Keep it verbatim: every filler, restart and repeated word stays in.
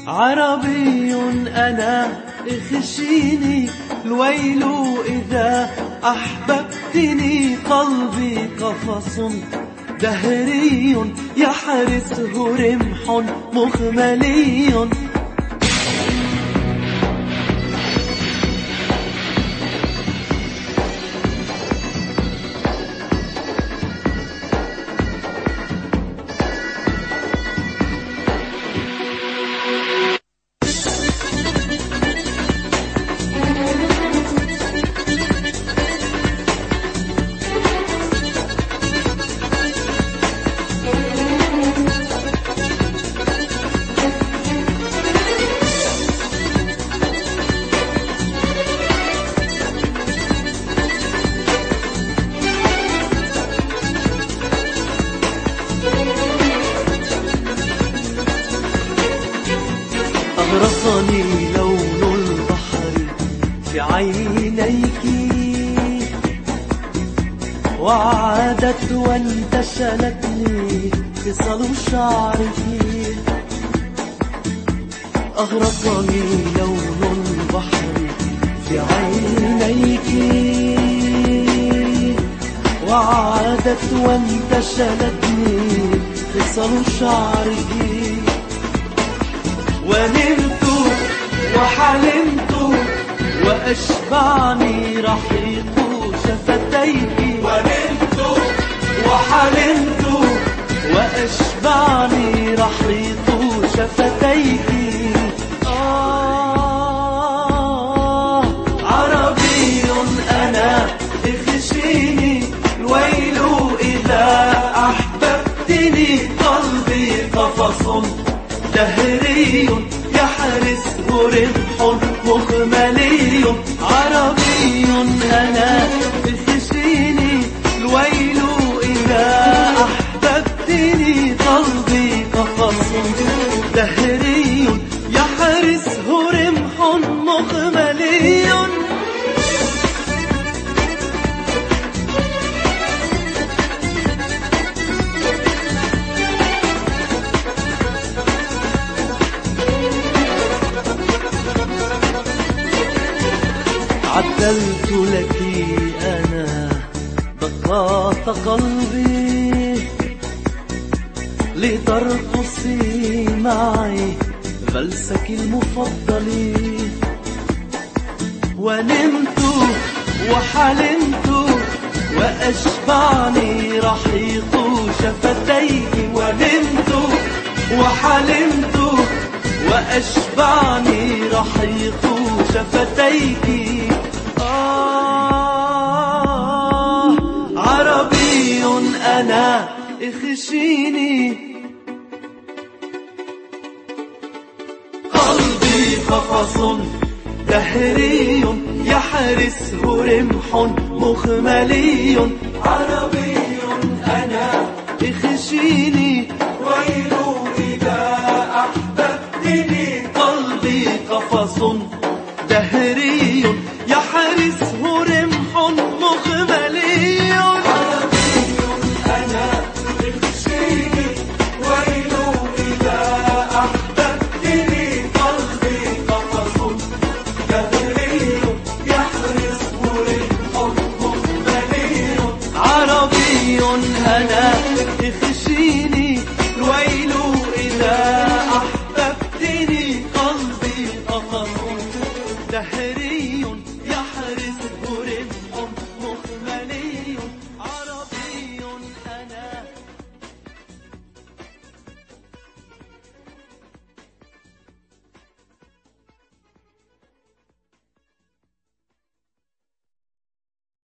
عربي أنا اخشيني الويل إذا أحببتني، قلبي قفص دهري يحرسه رمح مخملي. أغرقني لون البحر في عينيك، وعادت وانتشلتني خصال شعرك. أغرقني لون البحر في عينيك، وعادت وانتشلتني خصال شعرك. ونمت وحلمت وأشبعني رحيق شفتيك. ونمت وحلمت وأشبعني رحيق شفتيك. آه عربي أنا اخشيني الويل إذا أحببتني، قلبي قفص دهري يحرسه رمح مخملي. عربي أنا اخشيني الويل إذا أحببتني، قلبي قفص دهري يحرسه رمح مخملي. عدلت لك أنا دقات قلبي لترقصي معي فلسك المفضل. ونمت وحلمت وأشبعني رحيق شفتيك. ونمت وحلمت وأشبعني رحيق شفتيك. آه عربي أنا اخشيني، قلبي قفص دهري يحرسه رمح مخملي. عربي أنا اخشيني ويل إذا أحببتني، قلبي قفص دهري يحرسه رمح مخملي. عربي أنا اخشيني ويل إذا أحببتني، قلبي قفص دهري يحرسه رمح مخملي. عربي أنا اخشيني الويل إذا أحببتني، قلبي قفص دهري